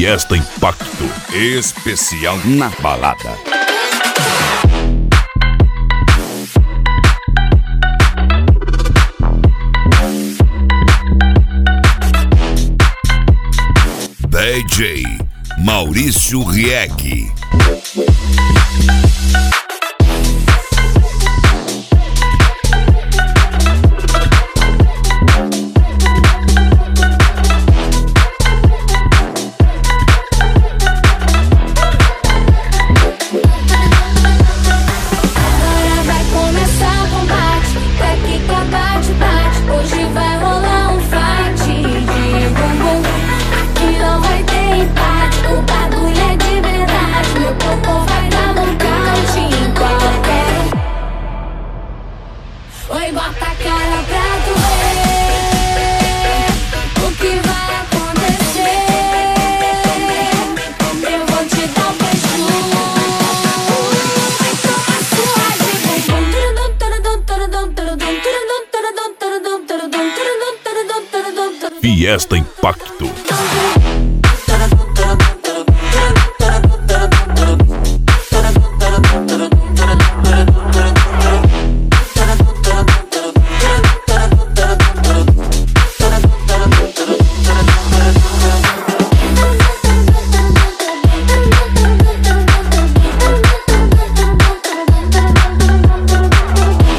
Fiesta Impacto especial na balada. DJ Maurício Rieg. Oi, bota a cara pra tu ver o que vai acontecer. Eu vou te dar um beijo. Toma sua de bumbum. Fiesta Impacto.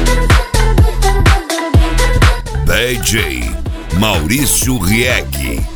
DJ Maurício Rieg.